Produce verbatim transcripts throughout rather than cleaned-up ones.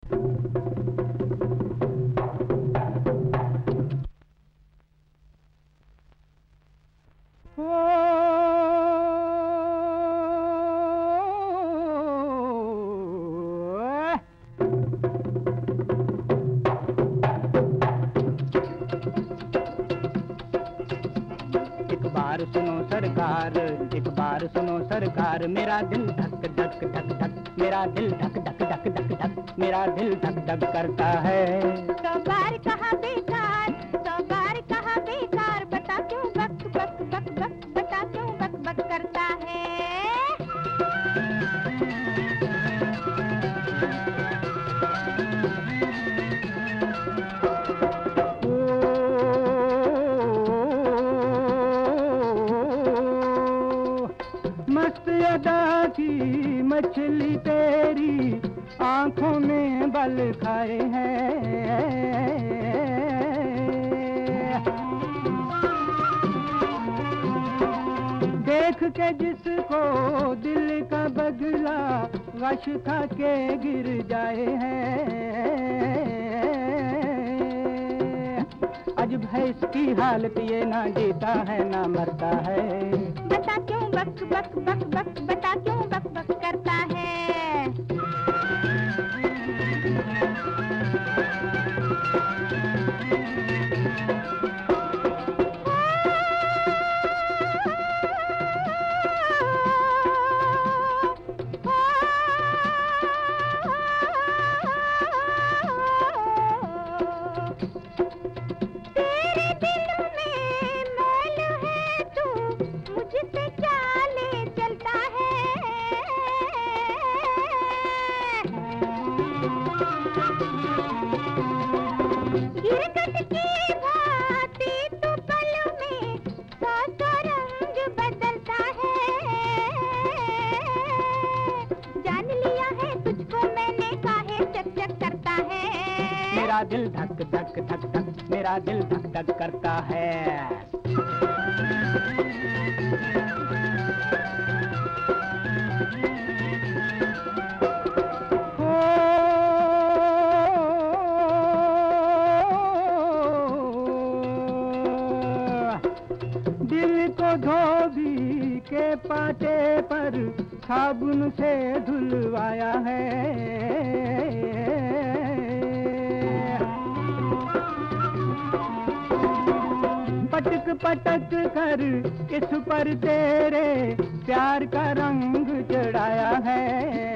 सुनो सरकार, एक बार सुनो सरकार, मेरा दिल धक धक धक धक, मेरा दिल धक धक धक धक धक, मेरा दिल धक धक करता है। सौ बार कहा बेकार, सौ बार कहा बेकार, बता क्यों बक बक बक बक, बता क्यों बक बक करता है। मस्त अदा की मछली तेरी आंखों में बल खाए हैं। देख के जिसको दिल का बगला वश खा के गिर जाए हैं। आज भैंस की हालत ये ना जीता है ना मरता है। बता क्यों बक बक बक बक, बता क्यों बक बक करता है। गिरगट की भांति तू पल में सौ सौ रंग बदलता है। जान लिया है तुझको मैंने, काहे चक चक करता है। मेरा दिल धक धक धक धक, मेरा दिल धक धक करता है। दिल को धोबी के पाटे पर साबुन से धुलवाया है। पटक पटक कर इस पर तेरे प्यार का रंग चढ़ाया है।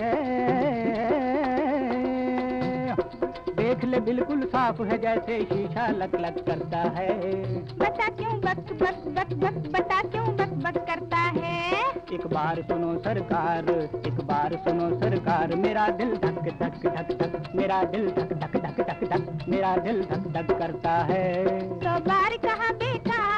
देख ले बिल्कुल साफ है जैसे शीशा लक लक करता है। बता क्यों बक बक बक बक, बता क्यों बक बक करता है। एक बार सुनो सरकार, एक बार सुनो सरकार, मेरा दिल धक धक धक धक, मेरा दिल धक धक धक धक धक, मेरा दिल धक धक करता है। सौ बार कहा बेकार,